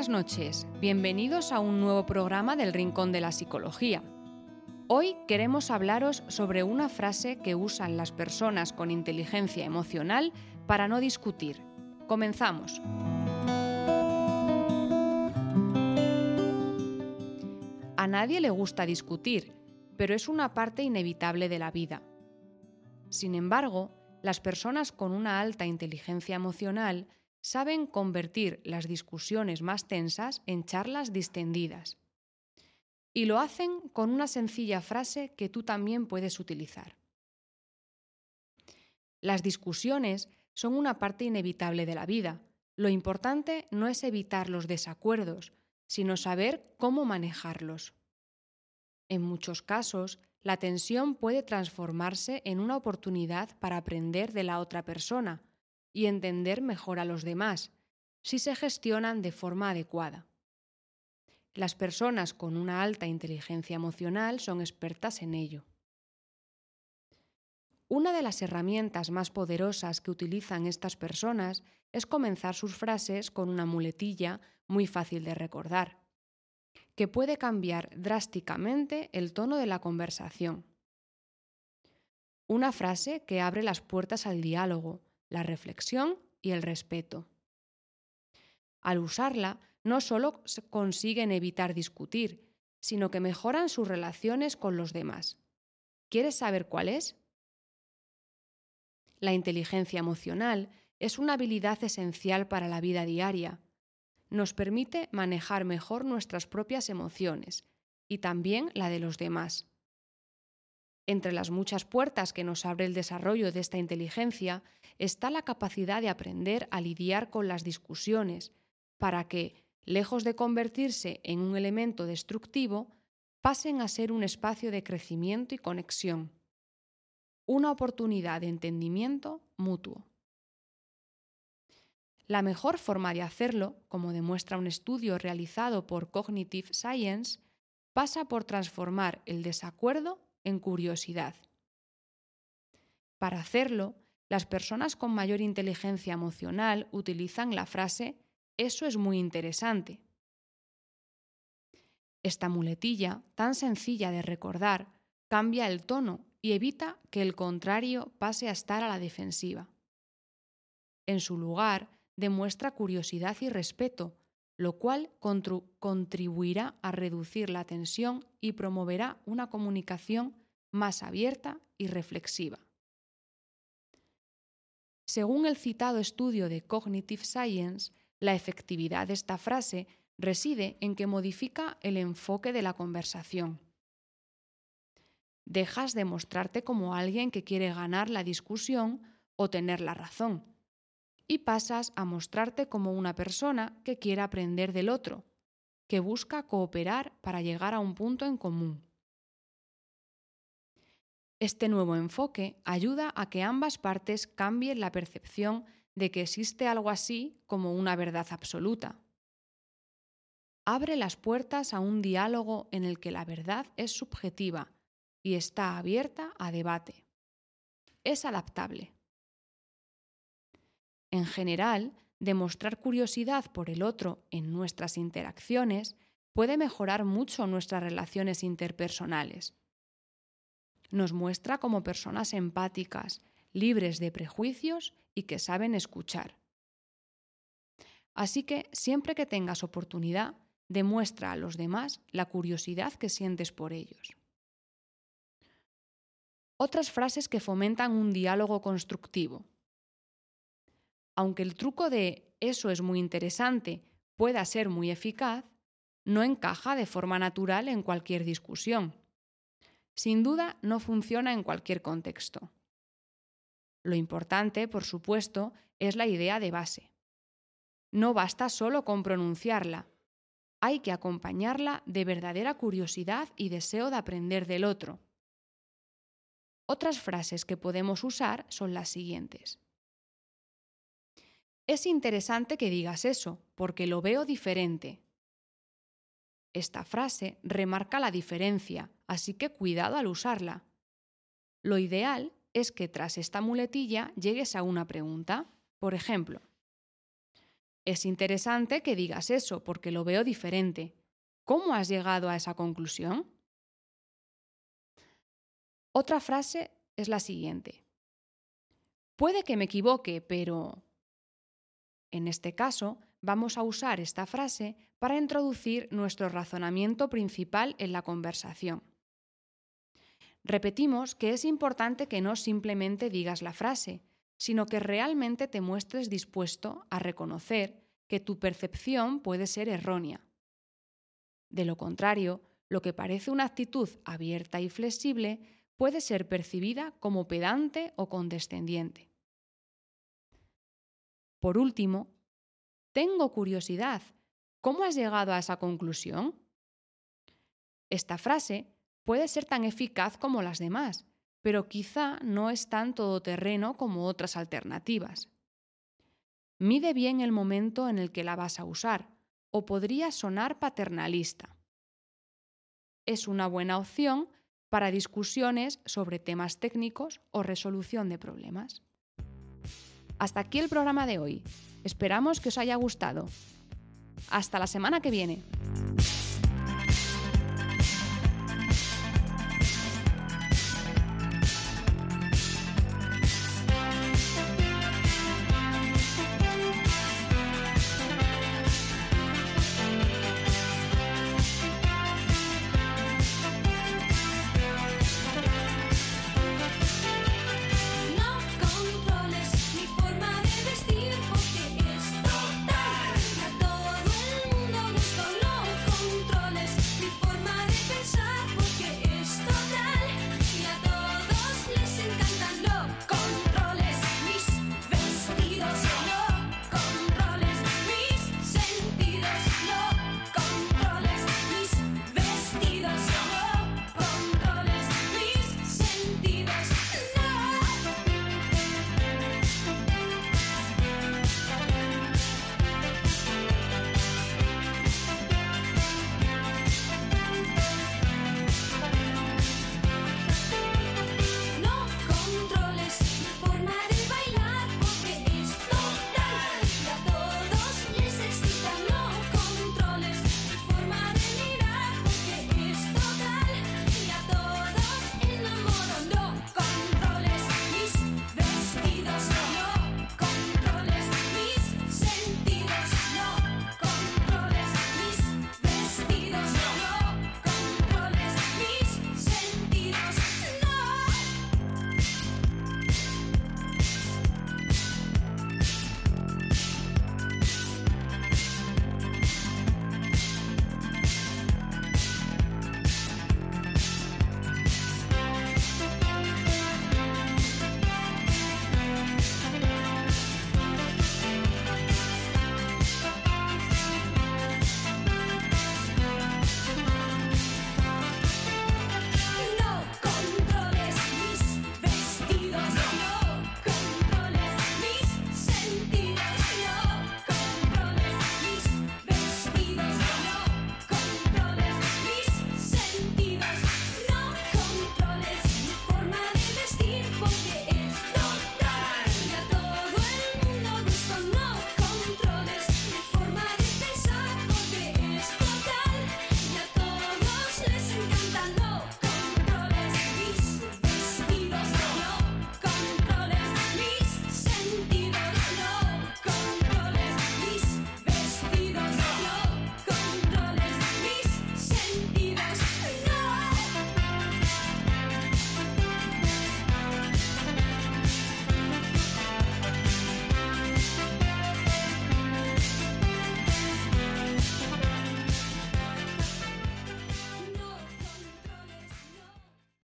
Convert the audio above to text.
buenas noches. Bienvenidos a un nuevo programa del Rincón de la Psicología. Hoy queremos hablaros sobre una frase que usan las personas con inteligencia emocional para no discutir. Comenzamos. A nadie le gusta discutir, pero es una parte inevitable de la vida. Sin embargo, las personas con una alta inteligencia emocional saben convertir las discusiones más tensas en charlas distendidas. Y lo hacen con una sencilla frase que tú también puedes utilizar. Las discusiones son una parte inevitable de la vida. Lo importante no es evitar los desacuerdos, sino saber cómo manejarlos. En muchos casos, la tensión puede transformarse en una oportunidad para aprender de la otra persona y entender mejor a los demás, si se gestionan de forma adecuada. Las personas con una alta inteligencia emocional son expertas en ello. Una de las herramientas más poderosas que utilizan estas personas es comenzar sus frases con una muletilla muy fácil de recordar, que puede cambiar drásticamente el tono de la conversación. Una frase que abre las puertas al diálogo, la reflexión y el respeto. Al usarla, no solo consiguen evitar discutir, sino que mejoran sus relaciones con los demás. ¿Quieres saber cuál es? La inteligencia emocional es una habilidad esencial para la vida diaria. Nos permite manejar mejor nuestras propias emociones y también la de los demás. Entre las muchas puertas que nos abre el desarrollo de esta inteligencia está la capacidad de aprender a lidiar con las discusiones para que, lejos de convertirse en un elemento destructivo, pasen a ser un espacio de crecimiento y conexión, una oportunidad de entendimiento mutuo. La mejor forma de hacerlo, como demuestra un estudio realizado por Cognitive Science, pasa por transformar el desacuerdo en curiosidad. Para hacerlo, las personas con mayor inteligencia emocional utilizan la frase «eso es muy interesante». Esta muletilla, tan sencilla de recordar, cambia el tono y evita que el contrario pase a estar a la defensiva. En su lugar, demuestra curiosidad y respeto, lo cual contribuirá a reducir la tensión y promoverá una comunicación más abierta y reflexiva. Según el citado estudio de Cognitive Science, la efectividad de esta frase reside en que modifica el enfoque de la conversación. Dejas de mostrarte como alguien que quiere ganar la discusión o tener la razón, y pasas a mostrarte como una persona que quiere aprender del otro, que busca cooperar para llegar a un punto en común. Este nuevo enfoque ayuda a que ambas partes cambien la percepción de que existe algo así como una verdad absoluta. Abre las puertas a un diálogo en el que la verdad es subjetiva y está abierta a debate. Es adaptable. En general, demostrar curiosidad por el otro en nuestras interacciones puede mejorar mucho nuestras relaciones interpersonales. Nos muestra como personas empáticas, libres de prejuicios y que saben escuchar. Así que, siempre que tengas oportunidad, demuestra a los demás la curiosidad que sientes por ellos. Otras frases que fomentan un diálogo constructivo. Aunque el truco de «eso es muy interesante» pueda ser muy eficaz, no encaja de forma natural en cualquier discusión. Sin duda, no funciona en cualquier contexto. Lo importante, por supuesto, es la idea de base. No basta solo con pronunciarla. Hay que acompañarla de verdadera curiosidad y deseo de aprender del otro. Otras frases que podemos usar son las siguientes. Es interesante que digas eso, porque lo veo diferente. Esta frase remarca la diferencia, así que cuidado al usarla. Lo ideal es que tras esta muletilla llegues a una pregunta. Por ejemplo, Es interesante que digas eso porque lo veo diferente. ¿Cómo has llegado a esa conclusión? Otra frase es la siguiente. Puede que me equivoque, pero... En este caso, vamos a usar esta frase para introducir nuestro razonamiento principal en la conversación. Repetimos que es importante que no simplemente digas la frase, sino que realmente te muestres dispuesto a reconocer que tu percepción puede ser errónea. De lo contrario, lo que parece una actitud abierta y flexible puede ser percibida como pedante o condescendiente. Por último, tengo curiosidad. ¿Cómo has llegado a esa conclusión? Esta frase puede ser tan eficaz como las demás, pero quizá no es tan todoterreno como otras alternativas. Mide bien el momento en el que la vas a usar, o podría sonar paternalista. Es una buena opción para discusiones sobre temas técnicos o resolución de problemas. Hasta aquí el programa de hoy. Esperamos que os haya gustado. Hasta la semana que viene.